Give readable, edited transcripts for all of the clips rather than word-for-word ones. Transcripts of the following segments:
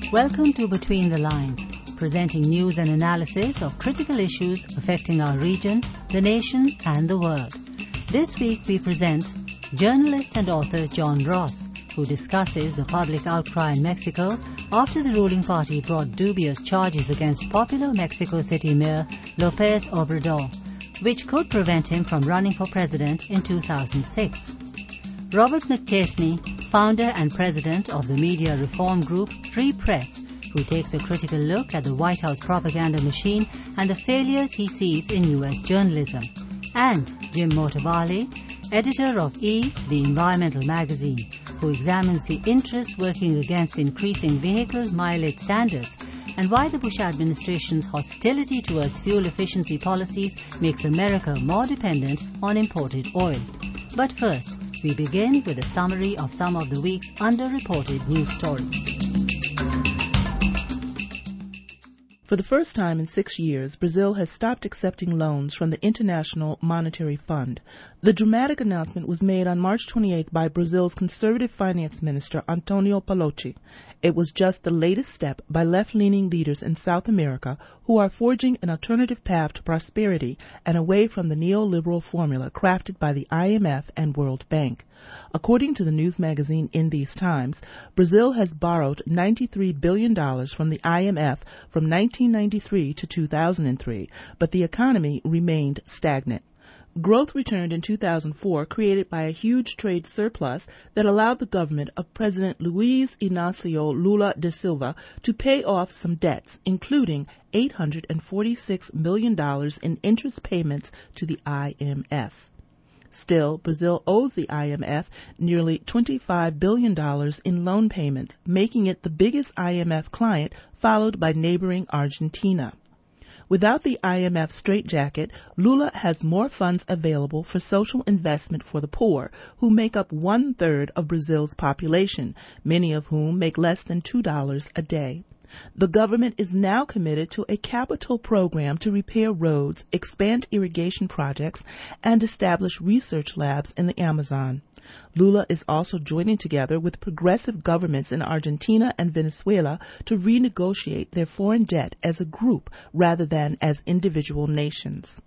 Welcome to Between the Lines, presenting news and analysis of critical issues affecting our region, the nation and the world. This week we present journalist and author John Ross, who discusses the public outcry in Mexico after the ruling party brought dubious charges against popular Mexico City Mayor López Obrador, which could prevent him from running for president in 2006. Robert McChesney, founder and president of the media reform group Free Press, who takes a critical look at the White House propaganda machine and the failures he sees in U.S. journalism. And Jim Motovalli, editor of E! The Environmental Magazine, who examines the interests working against increasing vehicle mileage standards and why the Bush administration's hostility towards fuel efficiency policies makes America more dependent on imported oil. But first, we begin with a summary of some of the week's underreported news stories. For the first time in 6 years, Brazil has stopped accepting loans from the International Monetary Fund. The dramatic announcement was made on March 28th by Brazil's conservative finance minister, Antonio Palocci. It was just the latest step by left-leaning leaders in South America who are forging an alternative path to prosperity and away from the neoliberal formula crafted by the IMF and World Bank. According to the news magazine In These Times, Brazil has borrowed $93 billion from the IMF from 1993 to 2003, but the economy remained stagnant. Growth returned in 2004, created by a huge trade surplus that allowed the government of President Luiz Inácio Lula da Silva to pay off some debts, including $846 million in interest payments to the IMF. Still, Brazil owes the IMF nearly $25 billion in loan payments, making it the biggest IMF client, followed by neighboring Argentina. Without the IMF straitjacket, Lula has more funds available for social investment for the poor, who make up 1/3 of Brazil's population, many of whom make less than $2 a day. The government is now committed to a capital program to repair roads, expand irrigation projects, and establish research labs in the Amazon. Lula is also joining together with progressive governments in Argentina and Venezuela to renegotiate their foreign debt as a group rather than as individual nations.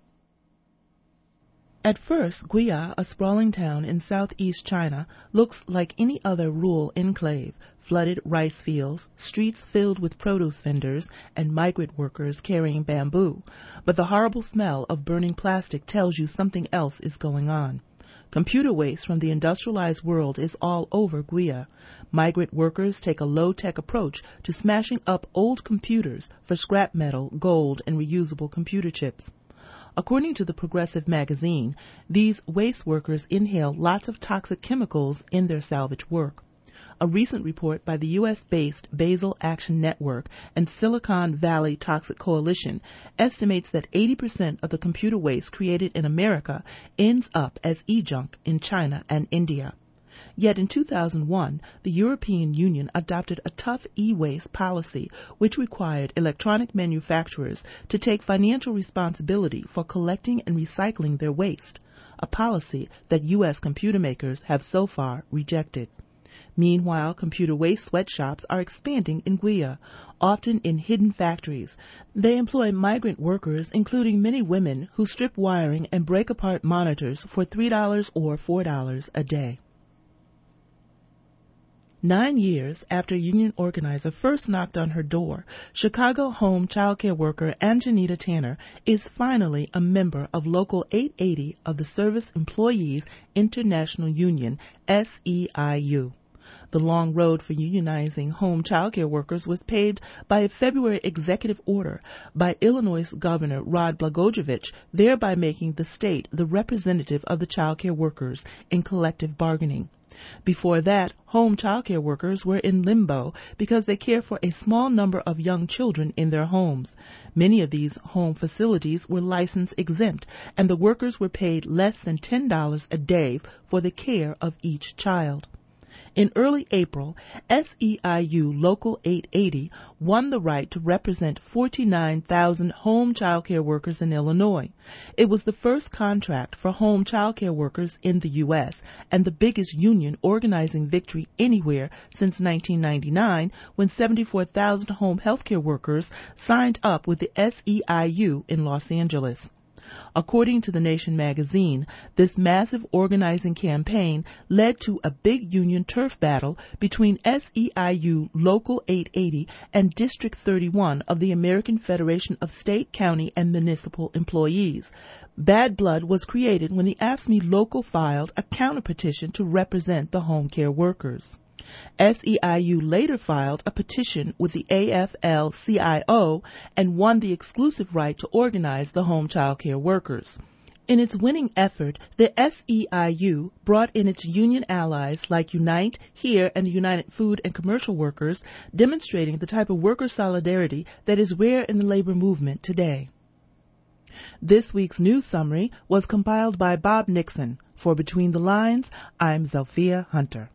At first, Guiya, a sprawling town in southeast China, looks like any other rural enclave: flooded rice fields, streets filled with produce vendors, and migrant workers carrying bamboo. But the horrible smell of burning plastic tells you something else is going on. Computer waste from the industrialized world is all over Guiya. Migrant workers take a low-tech approach to smashing up old computers for scrap metal, gold, and reusable computer chips. According to the Progressive magazine, these waste workers inhale lots of toxic chemicals in their salvage work. A recent report by the U.S.-based Basel Action Network and Silicon Valley Toxic Coalition estimates that 80% of the computer waste created in America ends up as e-junk in China and India. Yet in 2001, the European Union adopted a tough e-waste policy which required electronic manufacturers to take financial responsibility for collecting and recycling their waste, a policy that U.S. computer makers have so far rejected. Meanwhile, computer waste sweatshops are expanding in Guiya, often in hidden factories. They employ migrant workers, including many women, who strip wiring and break apart monitors for $3 or $4 a day. 9 years after a union organizer first knocked on her door, Chicago home childcare worker Anjanita Tanner is finally a member of Local 880 of the Service Employees International Union, SEIU. The long road for unionizing home childcare workers was paved by a February executive order by Illinois Governor Rod Blagojevich, thereby making the state the representative of the childcare workers in collective bargaining. Before that, home childcare workers were in limbo because they care for a small number of young children in their homes. Many of these home facilities were license exempt, and the workers were paid less than $10 a day for the care of each child. In early April, SEIU Local 880 won the right to represent 49,000 home child care workers in Illinois. It was the first contract for home child care workers in the U.S. and the biggest union organizing victory anywhere since 1999, when 74,000 home health care workers signed up with the SEIU in Los Angeles. According to The Nation magazine, this massive organizing campaign led to a big union turf battle between SEIU Local 880 and District 31 of the American Federation of State, County, and Municipal Employees. Bad blood was created when the AFSCME local filed a counterpetition to represent the home care workers. SEIU later filed a petition with the AFL-CIO and won the exclusive right to organize the home child care workers. In its winning effort, the SEIU brought in its union allies like Unite, HERE, and the United Food and Commercial Workers, demonstrating the type of worker solidarity that is rare in the labor movement today. This week's news summary was compiled by Bob Nixon. For Between the Lines, I'm Zelphia Hunter.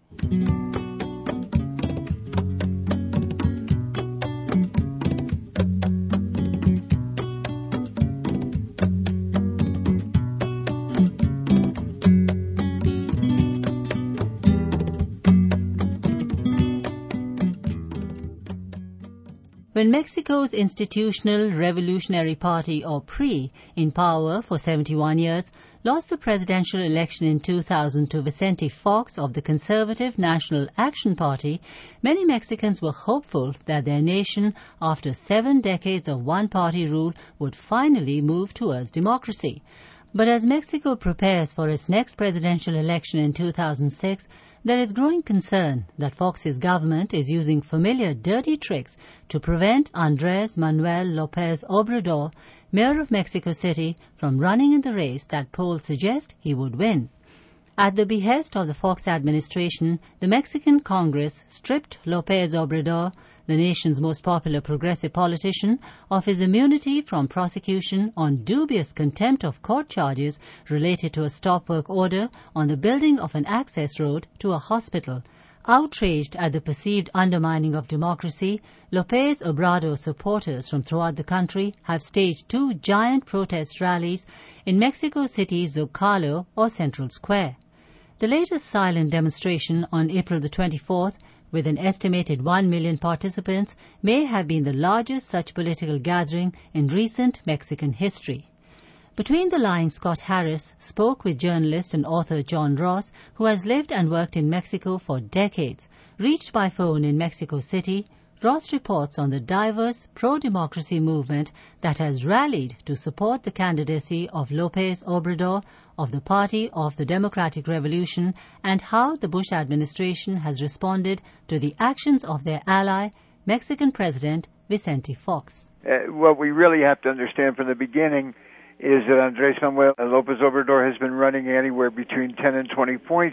When Mexico's Institutional Revolutionary Party, or PRI, in power for 71 years, lost the presidential election in 2000 to Vicente Fox of the conservative National Action Party, many Mexicans were hopeful that their nation, after 7 decades of one-party rule, would finally move towards democracy. But as Mexico prepares for its next presidential election in 2006, there is growing concern that Fox's government is using familiar dirty tricks to prevent Andrés Manuel López Obrador, mayor of Mexico City, from running in the race that polls suggest he would win. At the behest of the Fox administration, the Mexican Congress stripped López Obrador, the nation's most popular progressive politician, of his immunity from prosecution on dubious contempt of court charges related to a stop-work order on the building of an access road to a hospital. Outraged at the perceived undermining of democracy, López Obrador supporters from throughout the country have staged 2 giant protest rallies in Mexico City's Zocalo, or Central Square. The latest silent demonstration on April the 24th, with an estimated 1 million participants, may have been the largest such political gathering in recent Mexican history. Between the Lines, Scott Harris spoke with journalist and author John Ross, who has lived and worked in Mexico for decades. Reached by phone in Mexico City, Ross reports on the diverse pro-democracy movement that has rallied to support the candidacy of López Obrador of the Party of the Democratic Revolution, and how the Bush administration has responded to the actions of their ally, Mexican President Vicente Fox. What we really have to understand from the beginning is that Andrés Manuel López Obrador has been running anywhere between 10 and 20 points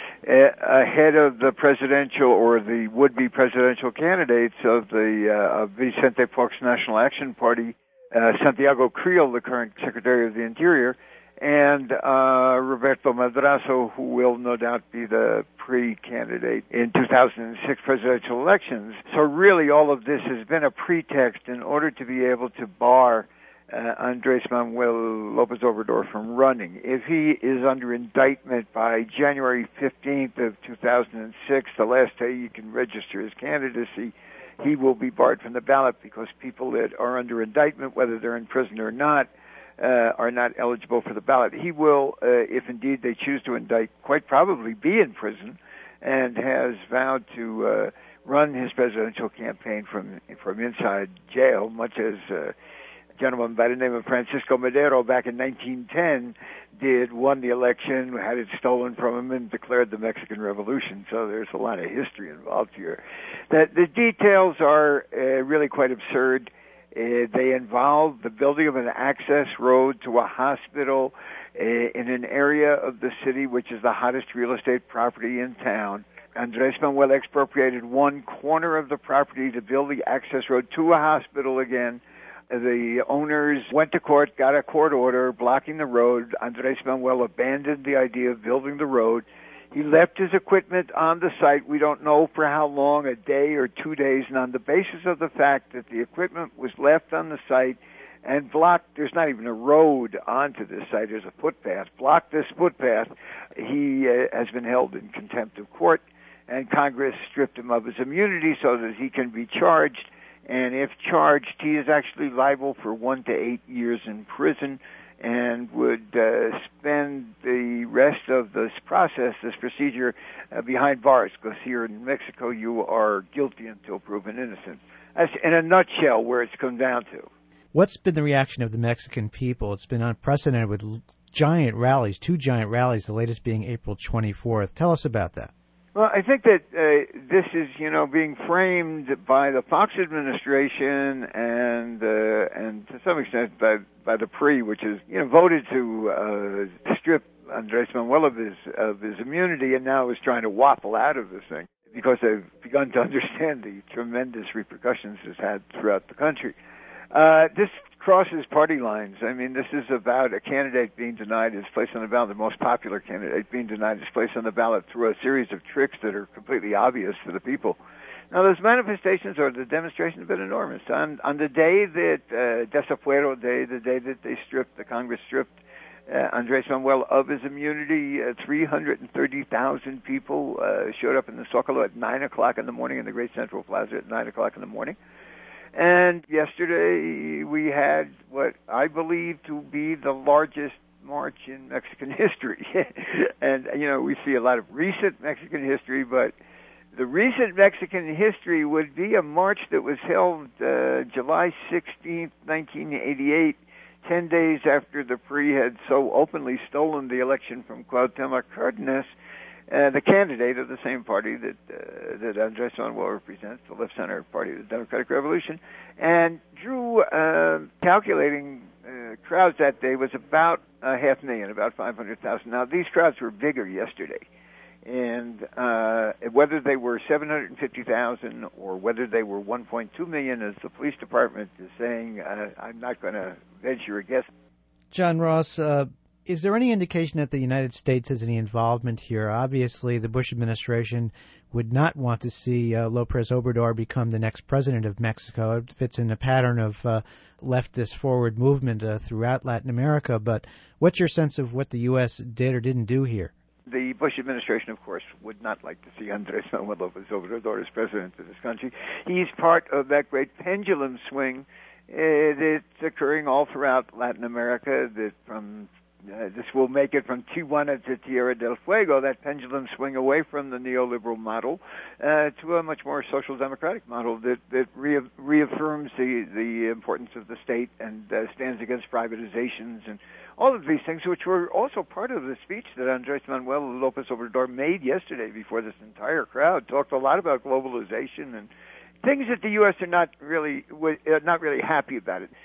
ahead of the presidential or the would-be presidential candidates of the Vicente Fox National Action Party, Santiago Creel, the current Secretary of the Interior, and Roberto Madrazo, who will no doubt be the pre-candidate in 2006 presidential elections. So really all of this has been a pretext in order to be able to bar Andrés Manuel López Obrador from running. If he is under indictment by January 15th of 2006, the last day you can register his candidacy, he will be barred from the ballot because people that are under indictment, whether they're in prison or not, are not eligible for the ballot. He will, if indeed they choose to indict, quite probably be in prison, and has vowed to run his presidential campaign from inside jail, much as a gentleman by the name of Francisco Madero back in 1910 won the election, had it stolen from him, and declared the Mexican Revolution. So there's a lot of history involved here. The details are really quite absurd. They involve the building of an access road to a hospital in an area of the city which is the hottest real estate property in town. Andrés Manuel expropriated one corner of the property to build the access road to a hospital again. The owners went to court, got a court order blocking the road. Andrés Manuel abandoned the idea of building the road. He left his equipment on the site. We don't know for how long, a day or 2 days, and on the basis of the fact that the equipment was left on the site and blocked, there's not even a road onto this site, there's a footpath, blocked this footpath, he has been held in contempt of court, and Congress stripped him of his immunity so that he can be charged, and if charged, he is actually liable for 1 to 8 years in prison, and would spend the rest of this process, this procedure, behind bars, because here in Mexico you are guilty until proven innocent. That's in a nutshell where it's come down to. What's been the reaction of the Mexican people? It's been unprecedented with giant rallies, 2 giant rallies, the latest being April 24th. Tell us about that. Well, I think that this is, being framed by the Fox administration and to some extent by the PRI, which is, voted to strip Andrés Manuel of his immunity, and now is trying to waffle out of this thing because they've begun to understand the tremendous repercussions it's had throughout the country. This crosses party lines. I mean, this is about a candidate being denied his place on the ballot, the most popular candidate being denied his place on the ballot through a series of tricks that are completely obvious to the people. Now, those manifestations or the demonstrations have been enormous. On the day that Desafuero Day, the day that the Congress stripped Andrés Manuel of his immunity, 330,000 people showed up in the Zócalo at 9 o'clock in the morning, in the Great Central Plaza at 9 o'clock in the morning. And yesterday we had what I believe to be the largest march in Mexican history. And, we see a lot of recent Mexican history, but the recent Mexican history would be a march that was held July 16th, 1988, 10 days after the PRI had so openly stolen the election from Cuauhtémoc Cárdenas, the candidate of the same party that Andrés Manuel represents, the left-center party of the Democratic Revolution, and drew, calculating crowds that day, was about 500,000, about 500,000. Now, these crowds were bigger yesterday, and whether they were 750,000 or whether they were 1.2 million, as the police department is saying, I'm not going to venture a guess. John Ross, is there any indication that the United States has any involvement here? Obviously, the Bush administration would not want to see López Obrador become the next president of Mexico. It fits in a pattern of leftist forward movement throughout Latin America. But what's your sense of what the U.S. did or didn't do here? The Bush administration, of course, would not like to see Andrés Manuel López Obrador as president of this country. He's part of that great pendulum swing that's occurring all throughout Latin America, that from this will make it from Tijuana to Tierra del Fuego, that pendulum swing away from the neoliberal model to a much more social democratic model that reaffirms the importance of the state and stands against privatizations and all of these things, which were also part of the speech that Andrés Manuel López Obrador made yesterday before this entire crowd. Talked a lot about globalization and things that the U.S. are not really happy about it.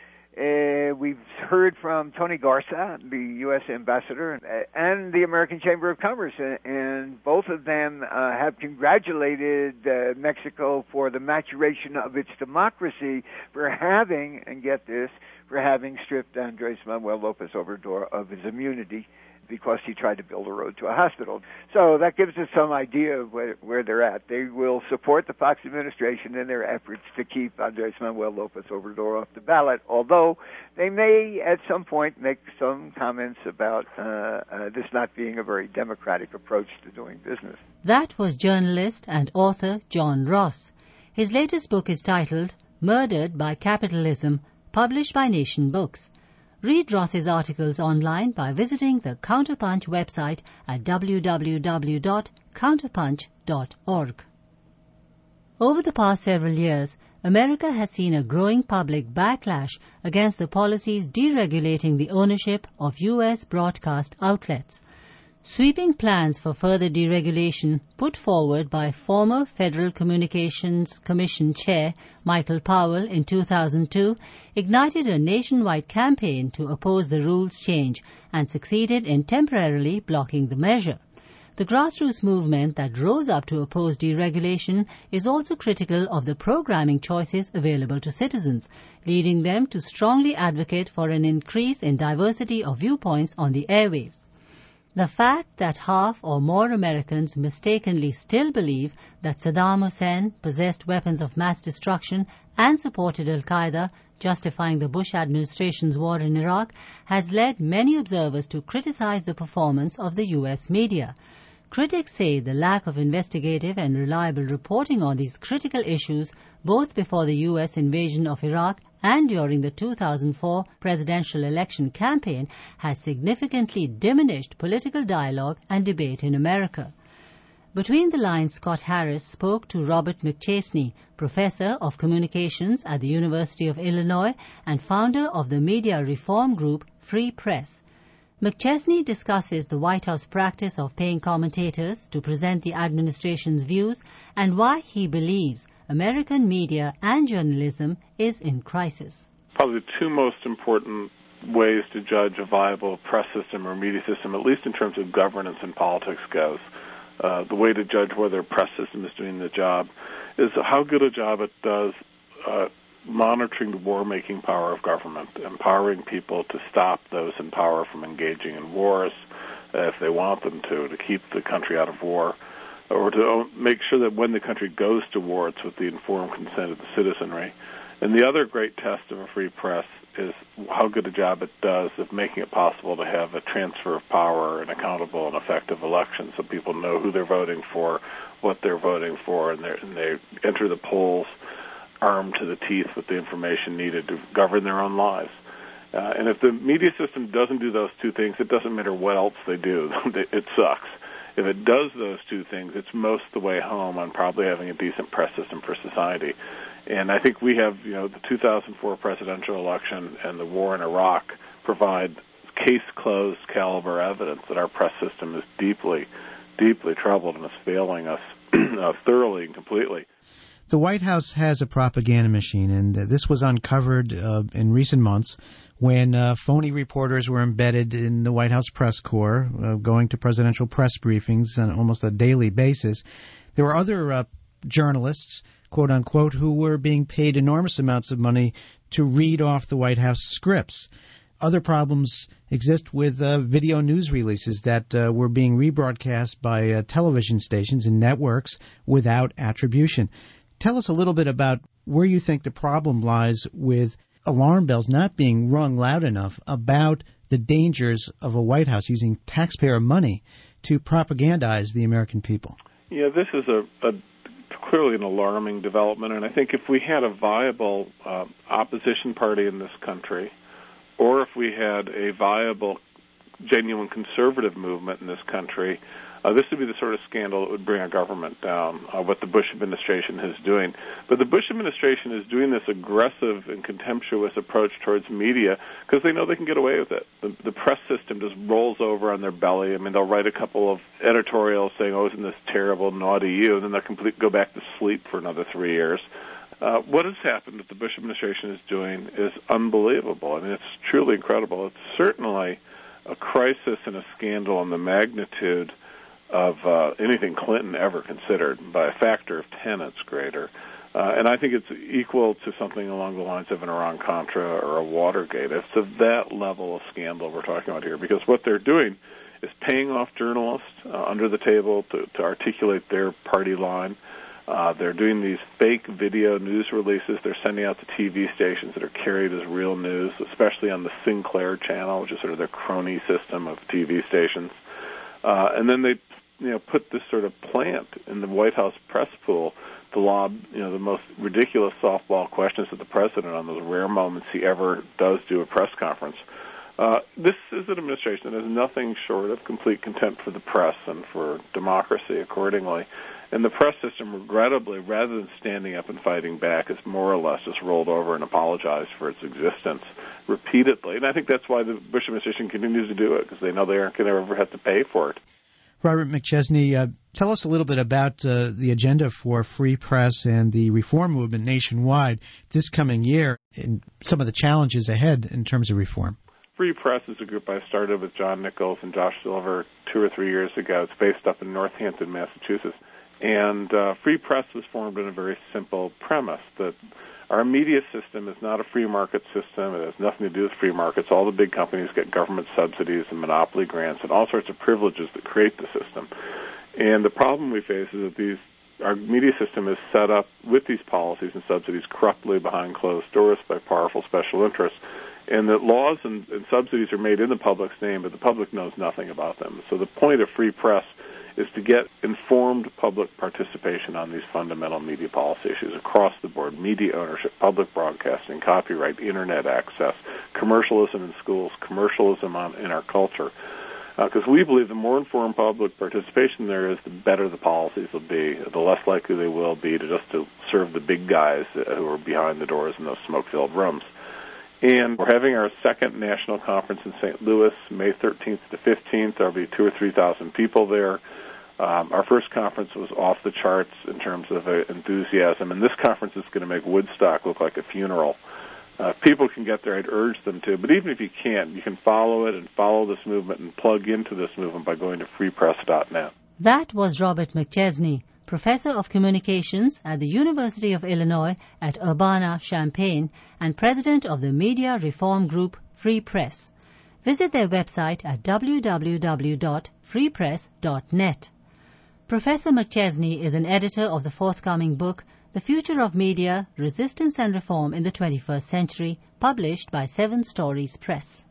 We've heard from Tony Garza, the U.S. ambassador, and the American Chamber of Commerce, and both of them have congratulated Mexico for the maturation of its democracy for having, and get this, for having stripped Andrés Manuel López Obrador of his immunity because he tried to build a road to a hospital. So that gives us some idea of where they're at. They will support the Fox administration in their efforts to keep Andrés Manuel López Obrador off the ballot, although they may at some point make some comments about this not being a very democratic approach to doing business. That was journalist and author John Ross. His latest book is titled Murdered by Capitalism, published by Nation Books. Read Ross's articles online by visiting the Counterpunch website at www.counterpunch.org. Over the past several years, America has seen a growing public backlash against the policies deregulating the ownership of U.S. broadcast outlets. Sweeping plans for further deregulation put forward by former Federal Communications Commission Chair Michael Powell in 2002 ignited a nationwide campaign to oppose the rules change and succeeded in temporarily blocking the measure. The grassroots movement that rose up to oppose deregulation is also critical of the programming choices available to citizens, leading them to strongly advocate for an increase in diversity of viewpoints on the airwaves. The fact that half or more Americans mistakenly still believe that Saddam Hussein possessed weapons of mass destruction and supported al-Qaeda, justifying the Bush administration's war in Iraq, has led many observers to criticize the performance of the U.S. media. Critics say the lack of investigative and reliable reporting on these critical issues, both before the U.S. invasion of Iraq and during the 2004 presidential election campaign, has significantly diminished political dialogue and debate in America. Between the lines, Scott Harris spoke to Robert McChesney, professor of communications at the University of Illinois and founder of the media reform group Free Press. McChesney discusses the White House practice of paying commentators to present the administration's views and why he believes American media and journalism is in crisis. Probably the two most important ways to judge a viable press system or media system, at least in terms of governance and politics goes. The way to judge whether a press system is doing the job is how good a job it does monitoring the war-making power of government, empowering people to stop those in power from engaging in wars if they want them to keep the country out of war, or to make sure that when the country goes to war, it's with the informed consent of the citizenry. And the other great test of a free press is how good a job it does of making it possible to have a transfer of power and accountable and effective elections so people know who they're voting for, what they're voting for, and they enter the polls armed to the teeth with the information needed to govern their own lives. And if the media system doesn't do those two things, it doesn't matter what else they do. It sucks. If it does those two things, it's most the way home on probably having a decent press system for society. And I think we have, the 2004 presidential election and the war in Iraq provide case-closed caliber evidence that our press system is deeply, deeply troubled and is failing us thoroughly and completely. The White House has a propaganda machine, and this was uncovered in recent months when phony reporters were embedded in the White House press corps, going to presidential press briefings on almost a daily basis. There were other journalists, quote-unquote, who were being paid enormous amounts of money to read off the White House scripts. Other problems exist with video news releases that were being rebroadcast by television stations and networks without attribution. Tell us a little bit about where you think the problem lies with alarm bells not being rung loud enough about the dangers of a White House using taxpayer money to propagandize the American people. Yeah, this is a clearly an alarming development, and I think if we had a viable opposition party in this country, or if we had a viable, genuine conservative movement in this country, this would be the sort of scandal that would bring our government down, what the Bush administration is doing. But the Bush administration is doing this aggressive and contemptuous approach towards media because they know they can get away with it. The press system just rolls over on their belly. I mean, they'll write a couple of editorials saying, oh, isn't this terrible, naughty you, and then they'll go back to sleep for another 3 years. What has happened that the Bush administration is doing is unbelievable. I mean, it's truly incredible. It's certainly a crisis and a scandal on the magnitude of anything Clinton ever considered. By a factor of 10, it's greater. And I think it's equal to something along the lines of an Iran-Contra or a Watergate. It's of that level of scandal we're talking about here, because what they're doing is paying off journalists under the table to articulate their party line. They're doing these fake video news releases. They're sending out to TV stations that are carried as real news, especially on the Sinclair channel, which is sort of their crony system of TV stations. And then they put this sort of plant in the White House press pool to lob, the most ridiculous softball questions to the president on those rare moments he ever does do a press conference. This is an administration that has nothing short of complete contempt for the press and for democracy accordingly. And the press system, regrettably, rather than standing up and fighting back, has more or less just rolled over and apologized for its existence repeatedly. And I think that's why the Bush administration continues to do it, because they know they aren't going to ever have to pay for it. Robert McChesney, tell us a little bit about the agenda for free press and the reform movement nationwide this coming year and some of the challenges ahead in terms of reform. Free Press is a group I started with John Nichols and Josh Silver 2 or 3 years ago. It's based up in Northampton, Massachusetts. And Free Press was formed on a very simple premise that Our media system is not a free market system. It has nothing to do with free markets. All the big companies get government subsidies and monopoly grants and all sorts of privileges that create the system. And the problem we face is that our media system is set up with these policies and subsidies corruptly behind closed doors by powerful special interests, and that laws and subsidies are made in the public's name, but the public knows nothing about them. So the point of free press is to get informed public participation on these fundamental media policy issues across the board: media ownership, public broadcasting, copyright, internet access, commercialism in schools, commercialism in our culture. Because we believe the more informed public participation there is, the better the policies will be, the less likely they will be to serve the big guys who are behind the doors in those smoke-filled rooms. And we're having our second national conference in St. Louis, May 13th to 15th. There'll be 2,000 or 3,000 people there. Our first conference was off the charts in terms of enthusiasm, and this conference is going to make Woodstock look like a funeral. People can get there. I'd urge them to. But even if you can't, you can follow it and follow this movement and plug into this movement by going to freepress.net. That was Robert McChesney, Professor of Communications at the University of Illinois at Urbana-Champaign and President of the media reform group Free Press. Visit their website at www.freepress.net. Professor McChesney is an editor of the forthcoming book, The Future of Media, Resistance and Reform in the 21st Century, published by Seven Stories Press.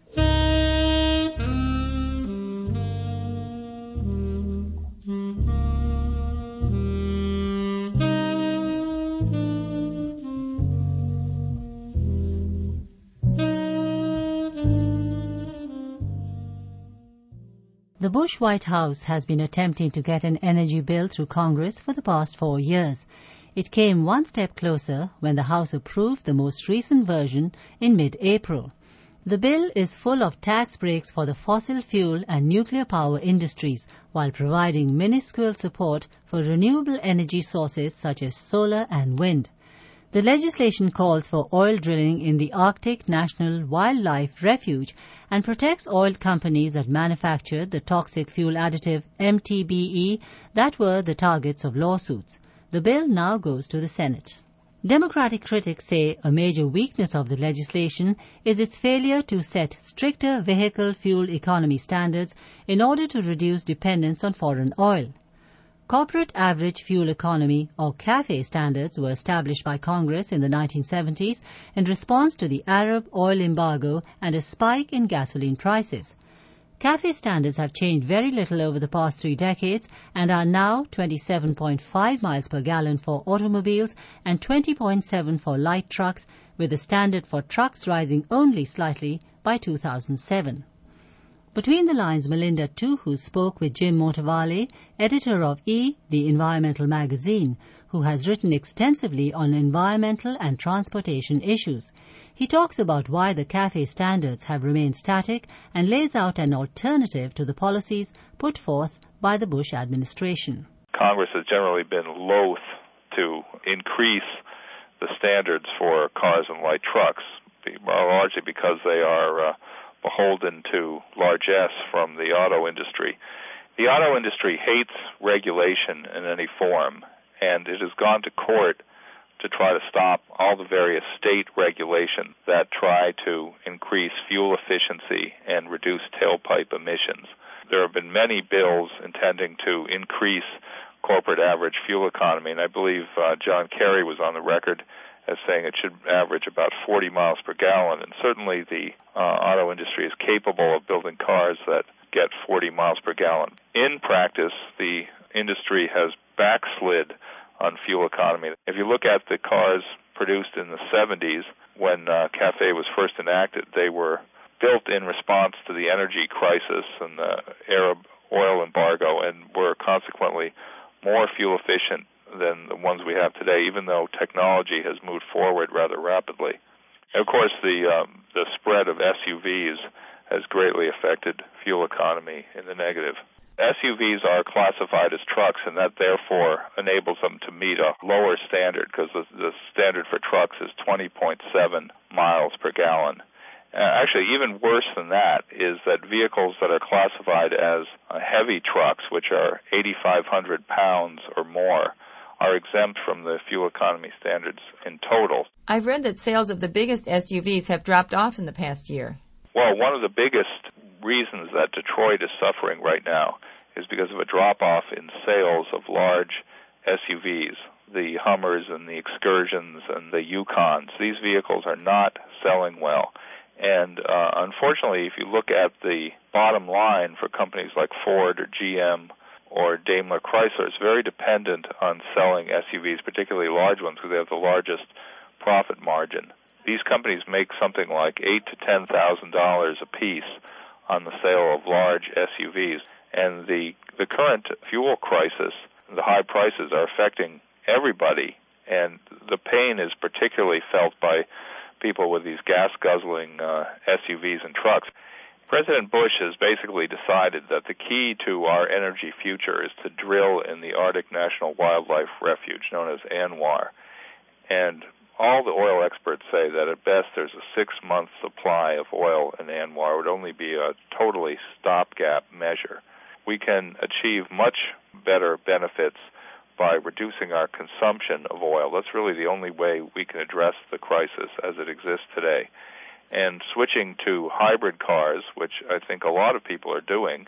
The Bush White House has been attempting to get an energy bill through Congress for the past 4 years. It came one step closer when the House approved the most recent version in mid-April. The bill is full of tax breaks for the fossil fuel and nuclear power industries while providing minuscule support for renewable energy sources such as solar and wind. The legislation calls for oil drilling in the Arctic National Wildlife Refuge and protects oil companies that manufactured the toxic fuel additive MTBE that were the targets of lawsuits. The bill now goes to the Senate. Democratic critics say a major weakness of the legislation is its failure to set stricter vehicle fuel economy standards in order to reduce dependence on foreign oil. Corporate Average Fuel Economy, or CAFE standards, were established by Congress in the 1970s in response to the Arab oil embargo and a spike in gasoline prices. CAFE standards have changed very little over the past 3 decades and are now 27.5 miles per gallon for automobiles and 20.7 for light trucks, with the standard for trucks rising only slightly by 2007. Between the lines, Melinda Tuhu spoke with Jim Montevale, editor of E!, the environmental magazine, who has written extensively on environmental and transportation issues. He talks about why the CAFE standards have remained static and lays out an alternative to the policies put forth by the Bush administration. Congress has generally been loath to increase the standards for cars and light trucks, largely because they are beholden to largesse from the auto industry. The auto industry hates regulation in any form, and it has gone to court to try to stop all the various state regulations that try to increase fuel efficiency and reduce tailpipe emissions. There have been many bills intending to increase corporate average fuel economy, and I believe John Kerry was on the record as saying it should average about 40 miles per gallon, and certainly the auto industry is capable of building cars that get 40 miles per gallon. In practice, the industry has backslid on fuel economy. If you look at the cars produced in the 70s, when CAFE was first enacted, they were built in response to the energy crisis and the Arab oil embargo, and were consequently more fuel efficient than the ones we have today, even though technology has moved forward rather rapidly. And of course, the spread of SUVs has greatly affected fuel economy in the negative. SUVs are classified as trucks, and that therefore enables them to meet a lower standard, because the standard for trucks is 20.7 miles per gallon. Actually, even worse than that is that vehicles that are classified as heavy trucks, which are 8,500 pounds or more, are exempt from the fuel economy standards in total. I've read that sales of the biggest SUVs have dropped off in the past year. Well, one of the biggest reasons that Detroit is suffering right now is because of a drop-off in sales of large SUVs, the Hummers and the Excursions and the Yukons. These vehicles are not selling well. And unfortunately, if you look at the bottom line for companies like Ford or GM or Daimler Chrysler, it's very dependent on selling SUVs, particularly large ones, because they have the largest profit margin. These companies make something like $8,000 to $10,000 a piece on the sale of large SUVs. And the current fuel crisis, the high prices, are affecting everybody. And the pain is particularly felt by people with these gas-guzzling SUVs and trucks. President Bush has basically decided that the key to our energy future is to drill in the Arctic National Wildlife Refuge, known as ANWR. And all the oil experts say that at best there's a 6-month supply of oil in ANWR. It would only be a totally stopgap measure. We can achieve much better benefits by reducing our consumption of oil. That's really the only way we can address the crisis as it exists today. And switching to hybrid cars, which I think a lot of people are doing,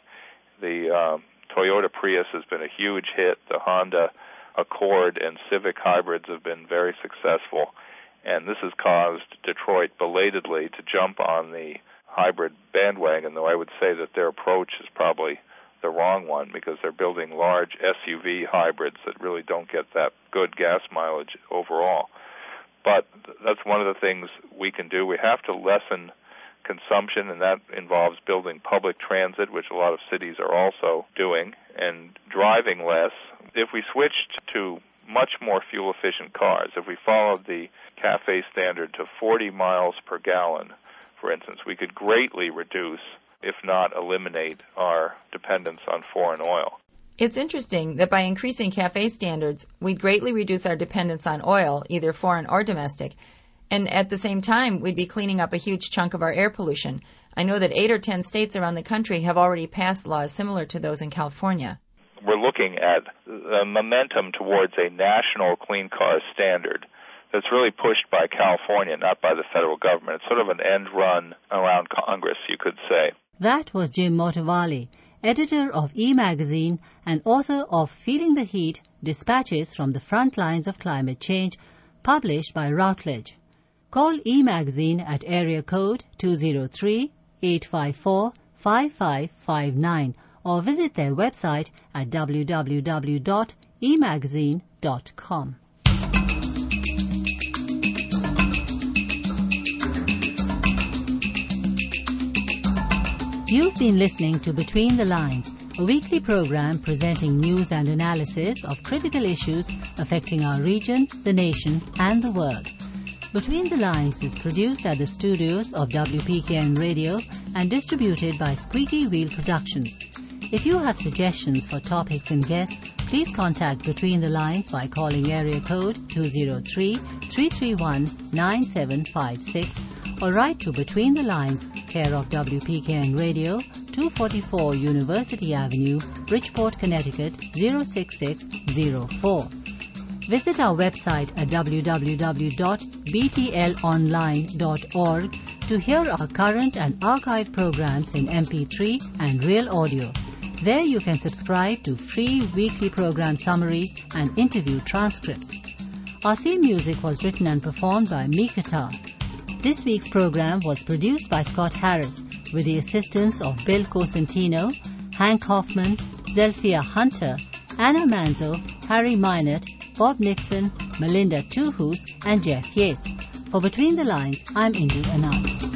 the Toyota Prius has been a huge hit. The Honda Accord and Civic hybrids have been very successful. And this has caused Detroit belatedly to jump on the hybrid bandwagon, though I would say that their approach is probably the wrong one, because they're building large SUV hybrids that really don't get that good gas mileage overall. But that's one of the things we can do. We have to lessen consumption, and that involves building public transit, which a lot of cities are also doing, and driving less. If we switched to much more fuel-efficient cars, if we followed the CAFE standard to 40 miles per gallon, for instance, we could greatly reduce, if not eliminate, our dependence on foreign oil. It's interesting that by increasing CAFE standards, we'd greatly reduce our dependence on oil, either foreign or domestic, and at the same time, we'd be cleaning up a huge chunk of our air pollution. I know that 8 or 10 states around the country have already passed laws similar to those in California. We're looking at the momentum towards a national clean car standard that's really pushed by California, not by the federal government. It's sort of an end run around Congress, you could say. That was Jim Motovalli, editor of E-Magazine and author of Feeling the Heat, Dispatches from the Front Lines of Climate Change, published by Routledge. Call E-Magazine at area code 203-854-5559 or visit their website at www.emagazine.com. You've been listening to Between the Lines, a weekly program presenting news and analysis of critical issues affecting our region, the nation, and the world. Between the Lines is produced at the studios of WPKN Radio and distributed by Squeaky Wheel Productions. If you have suggestions for topics and guests, please contact Between the Lines by calling area code 203-331-9756 or write to Between the Lines, care of WPKN Radio, 244 University Avenue, Bridgeport, Connecticut 06604. Visit our website at www.btlonline.org to hear our current and archived programs in MP3 and real audio. There you can subscribe to free weekly program summaries and interview transcripts. Our theme music was written and performed by Mikata. This week's program was produced by Scott Harris with the assistance of Bill Cosentino, Hank Hoffman, Zelfia Hunter, Anna Manzo, Harry Minot, Bob Nixon, Melinda Tuhus, and Jeff Yates. For Between the Lines, I'm Indu Anand.